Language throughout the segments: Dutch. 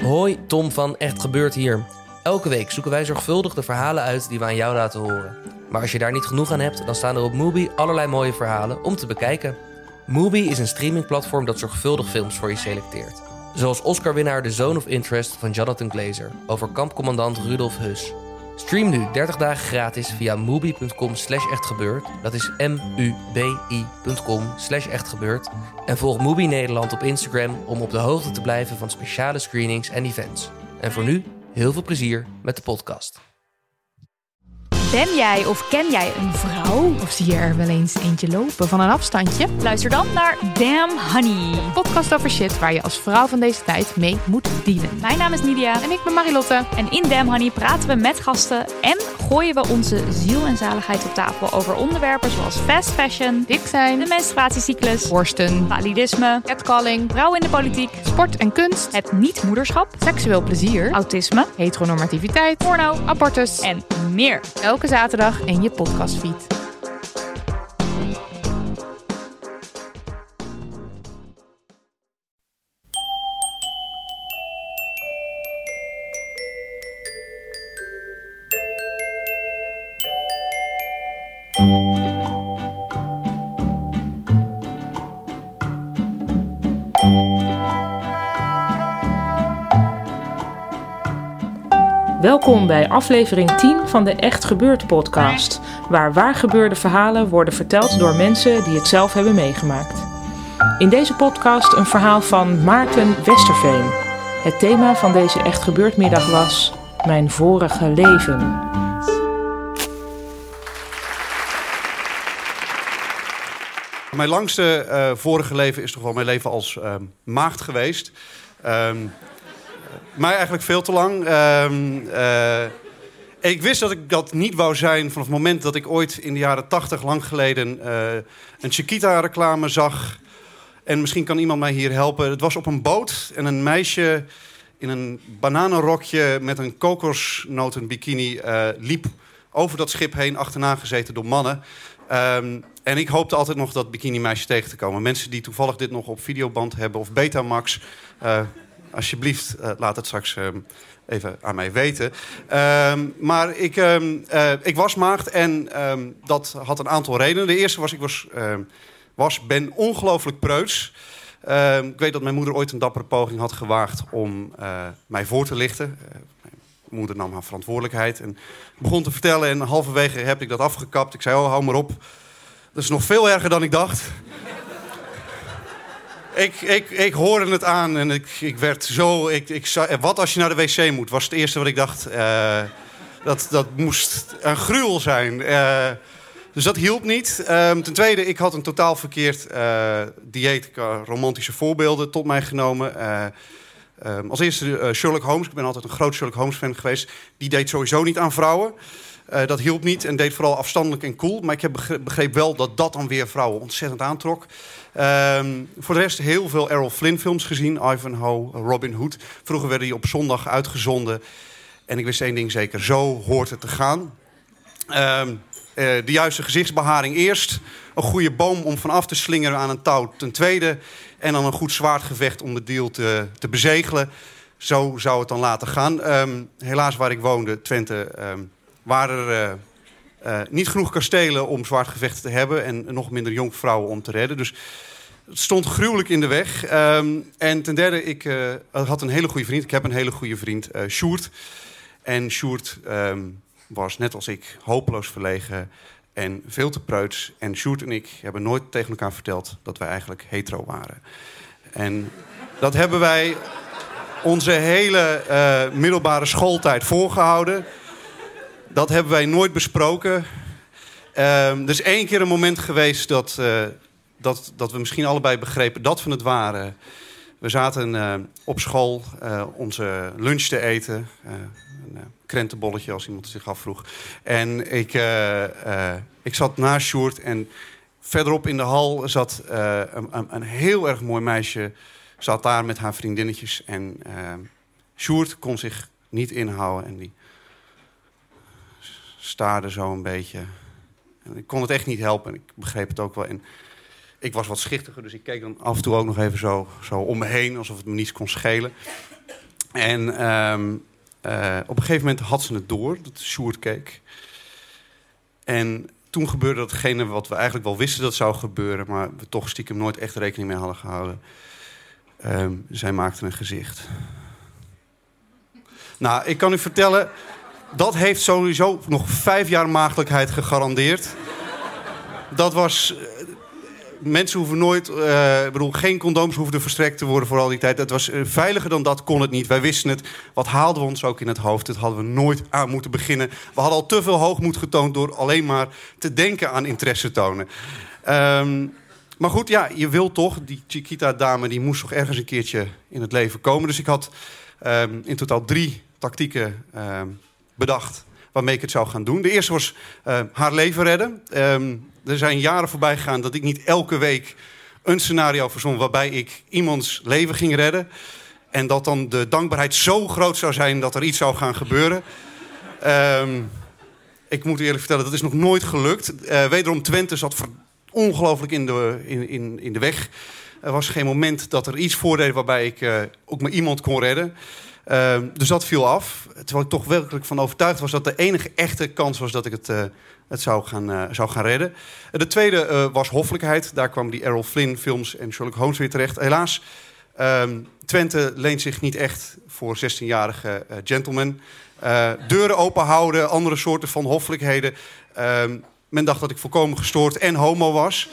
Hoi, Tom van Echt Gebeurd hier. Elke week zoeken wij zorgvuldig de verhalen uit die we aan jou laten horen. Maar als je daar niet genoeg aan hebt, dan staan er op Mubi allerlei mooie verhalen om te bekijken. Mubi is een streamingplatform dat zorgvuldig films voor je selecteert. Zoals Oscar-winnaar The Zone of Interest van Jonathan Glazer over kampcommandant Rudolf Höss. Stream nu 30 dagen gratis via mubi.com/echtgebeurd. Dat is mubi.com/echtgebeurd. En volg Mubi Nederland op Instagram om op de hoogte te blijven van speciale screenings en events. En voor nu, heel veel plezier met de podcast. Ben jij of ken jij een vrouw? Of zie je er wel eens eentje lopen van een afstandje? Luister dan naar Damn Honey. Een podcast over shit waar je als vrouw van deze tijd mee moet dealen. Mijn naam is Nidia. En ik ben Marilotte. En in Damn Honey praten we met gasten en gooien we onze ziel en zaligheid op tafel over onderwerpen zoals fast fashion, Dik zijn, de menstruatiecyclus, borsten, validisme, catcalling, vrouwen in de politiek, sport en kunst, het niet-moederschap, seksueel plezier, autisme, heteronormativiteit, porno, abortus en meer. Elke zaterdag in je podcastfeed. Welkom bij aflevering 10 van de Echt Gebeurd podcast, waar gebeurde verhalen worden verteld door mensen die het zelf hebben meegemaakt. In deze podcast een verhaal van Maarten Westerveen. Het thema van deze Echt Gebeurd middag was mijn vorige leven. Mijn langste vorige leven is toch wel mijn leven als maagd geweest. Mij eigenlijk veel te lang. Ik wist dat ik dat niet wou zijn vanaf het moment dat ik ooit in de jaren 80, lang geleden, een Chiquita-reclame zag. En misschien kan iemand mij hier helpen. Het was op een boot en een meisje in een bananenrokje met een kokosnotenbikini liep over dat schip heen, achterna gezeten door mannen. En ik hoopte altijd nog dat bikini-meisje tegen te komen. Mensen die toevallig dit nog op videoband hebben of Betamax, alsjeblieft, laat het straks even aan mij weten. Maar ik was maagd en dat had een aantal redenen. De eerste was, ik ben ongelooflijk preuts. Ik weet dat mijn moeder ooit een dappere poging had gewaagd om mij voor te lichten. Mijn moeder nam haar verantwoordelijkheid en begon te vertellen. En halverwege heb ik dat afgekapt. Ik zei, hou maar op. Dat is nog veel erger dan ik dacht. Ik hoorde het aan en ik werd zo... wat als je naar de wc moet, was het eerste wat ik dacht. Dat moest een gruwel zijn. Dus dat hielp niet. Ten tweede, ik had een totaal verkeerd dieet. Romantische voorbeelden tot mij genomen. Als eerste Sherlock Holmes. Ik ben altijd een groot Sherlock Holmes fan geweest. Die deed sowieso niet aan vrouwen. Dat hielp niet en deed vooral afstandelijk en cool. Maar ik begreep wel dat dat dan weer vrouwen ontzettend aantrok. Voor de rest heel veel Errol Flynn films gezien. Ivanhoe, Robin Hood. Vroeger werden die op zondag uitgezonden. En ik wist één ding zeker, zo hoort het te gaan. De juiste gezichtsbeharing eerst. Een goede boom om vanaf te slingeren aan een touw ten tweede. En dan een goed zwaardgevecht om de deal te bezegelen. Zo zou het dan laten gaan. Helaas waar ik woonde, Twente, waren er niet genoeg kastelen om zwaardgevechten te hebben. En nog minder jonkvrouwen om te redden. Dus het stond gruwelijk in de weg. En ten derde, ik had een hele goede vriend. Ik heb een hele goede vriend, Sjoerd. En Sjoerd was net als ik hopeloos verlegen en veel te preuts. En Sjoerd en ik hebben nooit tegen elkaar verteld dat wij eigenlijk hetero waren. En dat hebben wij onze hele middelbare schooltijd voorgehouden. Dat hebben wij nooit besproken. Er is één keer een moment geweest dat we misschien allebei begrepen dat we het waren. We zaten op school onze lunch te eten. Een krentenbolletje, als iemand het zich afvroeg. En ik zat naast Sjoerd en verderop in de hal zat een heel erg mooi meisje. Zat daar met haar vriendinnetjes. En Sjoerd kon zich niet inhouden en die staarde zo een beetje. En ik kon het echt niet helpen en ik begreep het ook wel. En ik was wat schichtiger, dus ik keek dan af en toe ook nog even zo om me heen, alsof het me niets kon schelen. En op een gegeven moment had ze het door, dat Sjoerd keek. En toen gebeurde datgene wat we eigenlijk wel wisten dat zou gebeuren, maar we toch stiekem nooit echt rekening mee hadden gehouden. Zij maakte een gezicht. Nou, ik kan u vertellen, dat heeft sowieso nog 5 jaar maagdelijkheid gegarandeerd. Dat was... Mensen hoeven nooit... geen condooms hoefden verstrekt te worden voor al die tijd. Het was veiliger dan dat, kon het niet. Wij wisten het. Wat haalden we ons ook in het hoofd? Dat hadden we nooit aan moeten beginnen. We hadden al te veel hoogmoed getoond door alleen maar te denken aan interesse tonen. Maar goed, ja, je wil toch... Die Chiquita-dame die moest toch ergens een keertje in het leven komen. Dus ik had in totaal 3 tactieken bedacht waarmee ik het zou gaan doen. De eerste was haar leven redden. Er zijn jaren voorbij gegaan dat ik niet elke week een scenario verzon waarbij ik iemands leven ging redden. En dat dan de dankbaarheid zo groot zou zijn dat er iets zou gaan gebeuren. Ik moet eerlijk vertellen, dat is nog nooit gelukt. Wederom, Twente zat ongelooflijk in de weg. Er was geen moment dat er iets voordeed waarbij ik ook maar iemand kon redden. Dus dat viel af. Terwijl ik toch werkelijk van overtuigd was dat de enige echte kans was dat ik het zou gaan redden. De tweede was hoffelijkheid. Daar kwamen die Errol Flynn films en Sherlock Holmes weer terecht. Helaas, Twente leent zich niet echt voor 16-jarige gentlemen. Deuren open houden, andere soorten van hoffelijkheden. Men dacht dat ik volkomen gestoord en homo was.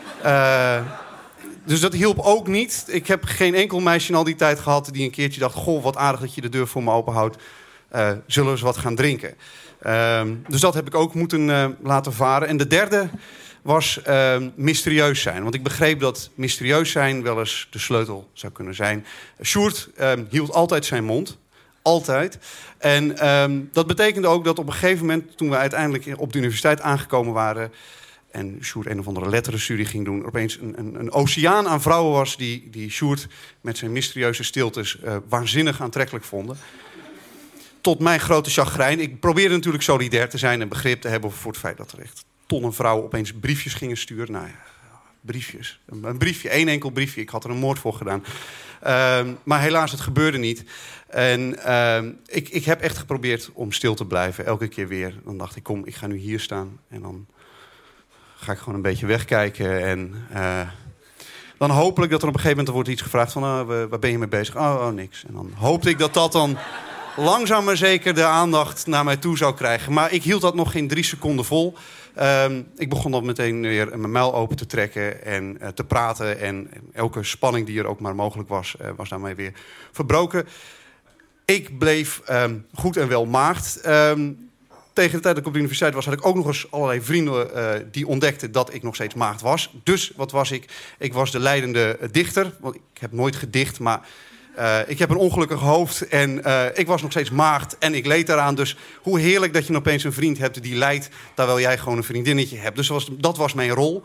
Dus dat hielp ook niet. Ik heb geen enkel meisje in al die tijd gehad die een keertje dacht... goh, wat aardig dat je de deur voor me openhoudt. Zullen we eens wat gaan drinken? Dus dat heb ik ook moeten laten varen. En de derde was mysterieus zijn. Want ik begreep dat mysterieus zijn wel eens de sleutel zou kunnen zijn. Sjoerd hield altijd zijn mond. Altijd. En dat betekende ook dat op een gegeven moment... toen we uiteindelijk op de universiteit aangekomen waren... en Sjoerd een of andere letterenstudie ging doen... er opeens een oceaan aan vrouwen was... die Sjoerd met zijn mysterieuze stiltes waanzinnig aantrekkelijk vonden. Tot mijn grote chagrijn. Ik probeerde natuurlijk solidair te zijn en begrip te hebben... voor het feit dat er echt tonnen vrouwen opeens briefjes gingen sturen. Nou ja, briefjes. Een briefje, 1 enkel briefje. Ik had er een moord voor gedaan. Maar helaas, het gebeurde niet. En ik heb echt geprobeerd om stil te blijven. Elke keer weer. Dan dacht ik, kom, ik ga nu hier staan. En dan ga ik gewoon een beetje wegkijken. En dan hopelijk dat er op een gegeven moment wordt iets gevraagd van... waar ben je mee bezig? Oh, niks. En dan hoopte ik dat dan langzaam maar zeker de aandacht naar mij toe zou krijgen. Maar ik hield dat nog geen 3 seconden vol. Ik begon dan meteen weer mijn muil open te trekken en te praten. En elke spanning die er ook maar mogelijk was, was daarmee weer verbroken. Ik bleef goed en wel maagd. Tegen de tijd dat ik op de universiteit was, had ik ook nog eens allerlei vrienden die ontdekten dat ik nog steeds maagd was. Dus wat was ik? Ik was de leidende dichter. Want ik heb nooit gedicht, maar ik heb een ongelukkig hoofd en ik was nog steeds maagd en ik leed daaraan. Dus hoe heerlijk dat je opeens een vriend hebt die lijdt, terwijl jij gewoon een vriendinnetje hebt. Dus dat was mijn rol.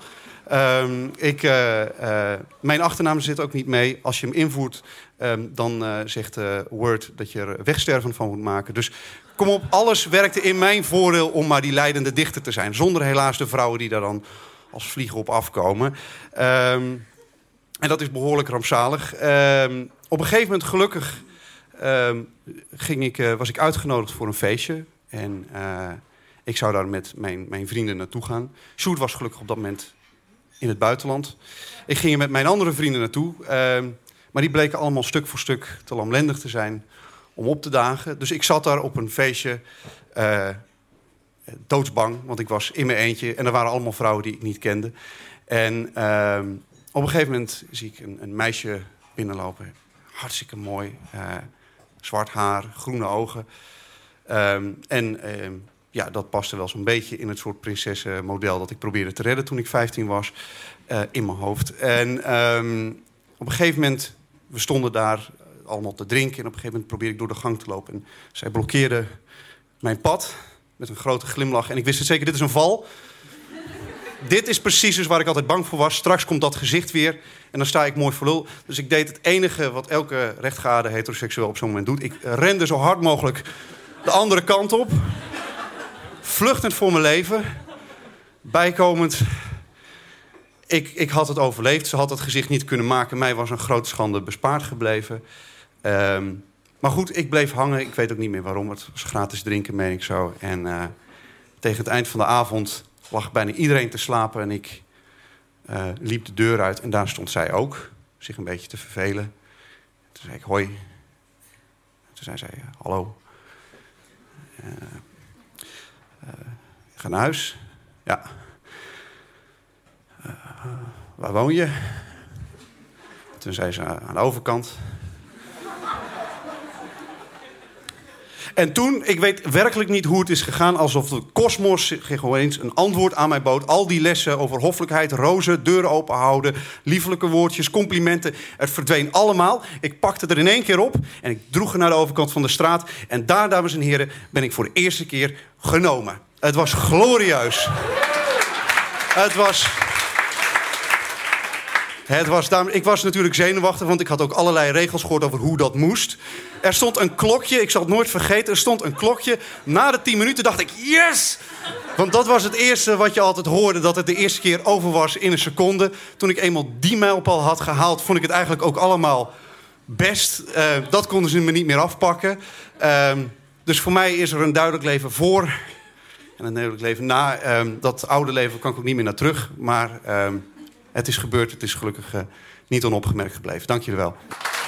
Mijn achternaam zit ook niet mee. Als je hem invoert, dan zegt Word dat je er wegsterven van moet maken. Dus kom op, alles werkte in mijn voordeel om maar die leidende dichter te zijn. Zonder helaas de vrouwen die daar dan als vliegen op afkomen. En dat is behoorlijk rampzalig. Op een gegeven moment, gelukkig, was ik uitgenodigd voor een feestje. En ik zou daar met mijn vrienden naartoe gaan. Sjoerd was gelukkig op dat moment in het buitenland. Ik ging er met mijn andere vrienden naartoe. Maar die bleken allemaal stuk voor stuk te lamlendig te zijn om op te dagen. Dus ik zat daar op een feestje doodsbang, want ik was in mijn eentje. En er waren allemaal vrouwen die ik niet kende. En op een gegeven moment zie ik een meisje binnenlopen. Hartstikke mooi. Zwart haar, groene ogen. Ja, dat paste wel zo'n beetje in het soort prinsessenmodel dat ik probeerde te redden toen ik 15 was. In mijn hoofd. En op een gegeven moment, we stonden daar allemaal te drinken. En op een gegeven moment probeerde ik door de gang te lopen. En zij blokkeerde mijn pad met een grote glimlach. En ik wist het zeker, dit is een val. Dit is precies dus waar ik altijd bang voor was. Straks komt dat gezicht weer en dan sta ik mooi voor lul. Dus ik deed het enige wat elke rechtgeaarde heteroseksueel op zo'n moment doet. Ik rende zo hard mogelijk de andere kant op. Vluchtend voor mijn leven. Bijkomend, ik had het overleefd. Ze had het gezicht niet kunnen maken. Mij was een grote schande bespaard gebleven. Maar goed, ik bleef hangen. Ik weet ook niet meer waarom. Het was gratis drinken, meen ik zo. En tegen het eind van de avond lag bijna iedereen te slapen. En ik liep de deur uit. En daar stond zij ook, zich een beetje te vervelen. Toen zei ik, hoi. Toen zei zij, hallo. Ik ga naar huis. Ja. Waar woon je? Toen zei ze, aan de overkant. En toen, ik weet werkelijk niet hoe het is gegaan, alsof de kosmos zich gewoon eens een antwoord aan mij bood. Al die lessen over hoffelijkheid, rozen, deuren openhouden, liefelijke woordjes, complimenten. Het verdween allemaal. Ik pakte er in één keer op en ik droeg er naar de overkant van de straat. En daar, dames en heren, ben ik voor de eerste keer genomen. Het was glorieus. Ik was natuurlijk zenuwachtig, want ik had ook allerlei regels gehoord over hoe dat moest. Er stond een klokje, ik zal het nooit vergeten, er stond een klokje. Na de 10 minuten dacht ik, yes! Want dat was het eerste wat je altijd hoorde, dat het de eerste keer over was in een seconde. Toen ik eenmaal die mijlpaal had gehaald, vond ik het eigenlijk ook allemaal best. Dat konden ze me niet meer afpakken. Dus voor mij is er een duidelijk leven voor en een duidelijk leven na. Dat oude leven kan ik ook niet meer naar terug, maar het is gebeurd, het is gelukkig niet onopgemerkt gebleven. Dank jullie wel.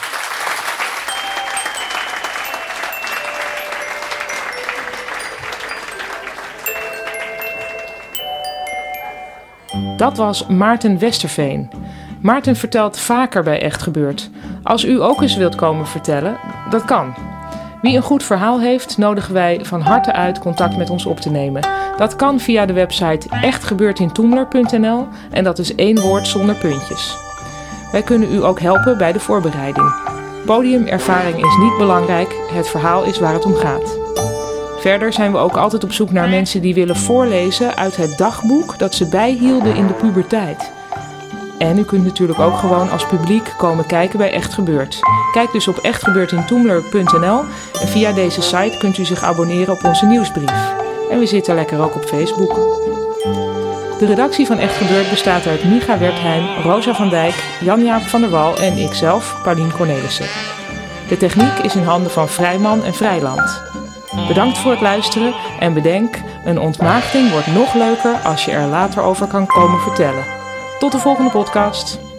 Dat was Maarten Westerveen. Maarten vertelt vaker bij Echt Gebeurd. Als u ook eens wilt komen vertellen, dat kan. Wie een goed verhaal heeft, nodigen wij van harte uit contact met ons op te nemen. Dat kan via de website echtgebeurtintoemler.nl en dat is 1 woord zonder puntjes. Wij kunnen u ook helpen bij de voorbereiding. Podiumervaring is niet belangrijk, het verhaal is waar het om gaat. Verder zijn we ook altijd op zoek naar mensen die willen voorlezen uit het dagboek dat ze bijhielden in de puberteit. En u kunt natuurlijk ook gewoon als publiek komen kijken bij Echt Gebeurd. Kijk dus op echtgebeurtintoemler.nl en via deze site kunt u zich abonneren op onze nieuwsbrief. En we zitten lekker ook op Facebook. De redactie van Echt Gebeurd bestaat uit Micha Wertheim, Rosa van Dijk, Jan-Jaap van der Wal en ikzelf, Paulien Cornelissen. De techniek is in handen van Vrijman en Vrijland. Bedankt voor het luisteren en bedenk, een ontmaagding wordt nog leuker als je er later over kan komen vertellen. Tot de volgende podcast.